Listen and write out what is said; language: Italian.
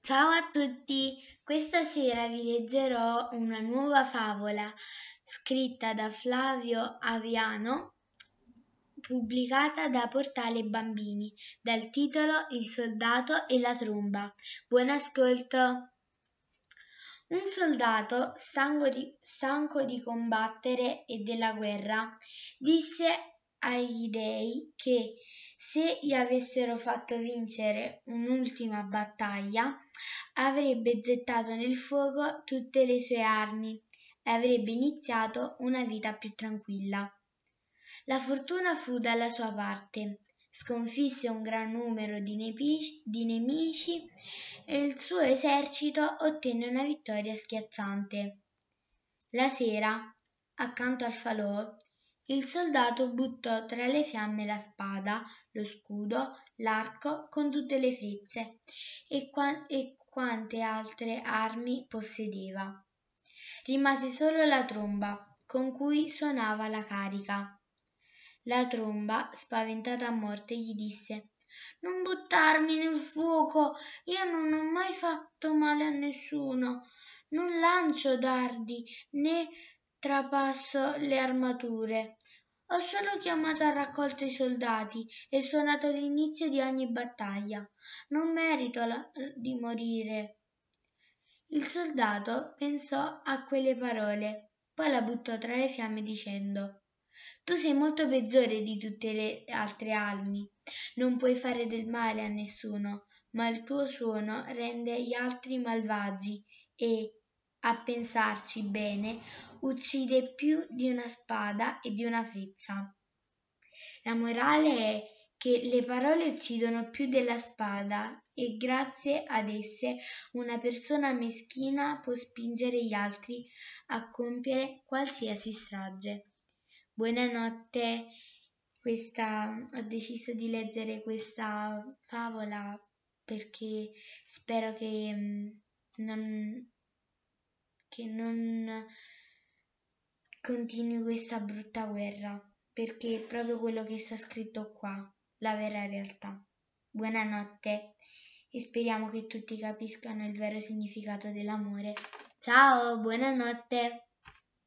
Ciao a tutti, questa sera vi leggerò una nuova favola scritta da Flavio Aviano, pubblicata da Portale Bambini, dal titolo Il soldato e la tromba. Buon ascolto! Un soldato, stanco di combattere e della guerra, disse agli dei che se gli avessero fatto vincere un'ultima battaglia, avrebbe gettato nel fuoco tutte le sue armi e avrebbe iniziato una vita più tranquilla. La fortuna fu dalla sua parte, sconfisse un gran numero di nemici e il suo esercito ottenne una vittoria schiacciante. La sera, accanto al falò, il soldato buttò tra le fiamme la spada, lo scudo, l'arco con tutte le frecce e quante altre armi possedeva. Rimase solo la tromba con cui suonava la carica. La tromba, spaventata a morte, gli disse: «Non buttarmi nel fuoco, io non ho mai fatto male a nessuno, non lancio dardi né trapasso le armature. Ho solo chiamato a raccolta i soldati e suonato l'inizio di ogni battaglia. Non merito di morire». Il soldato pensò a quelle parole, poi la buttò tra le fiamme dicendo: «Tu sei molto peggiore di tutte le altre armi. Non puoi fare del male a nessuno, ma il tuo suono rende gli altri malvagi e, a pensarci bene, uccide più di una spada e di una freccia». La morale è che le parole uccidono più della spada e grazie ad esse una persona meschina può spingere gli altri a compiere qualsiasi strage. Buonanotte, ho deciso di leggere questa favola perché spero che non continui questa brutta guerra, perché è proprio quello che sta scritto qua, la vera realtà. Buonanotte e speriamo che tutti capiscano il vero significato dell'amore. Ciao, buonanotte!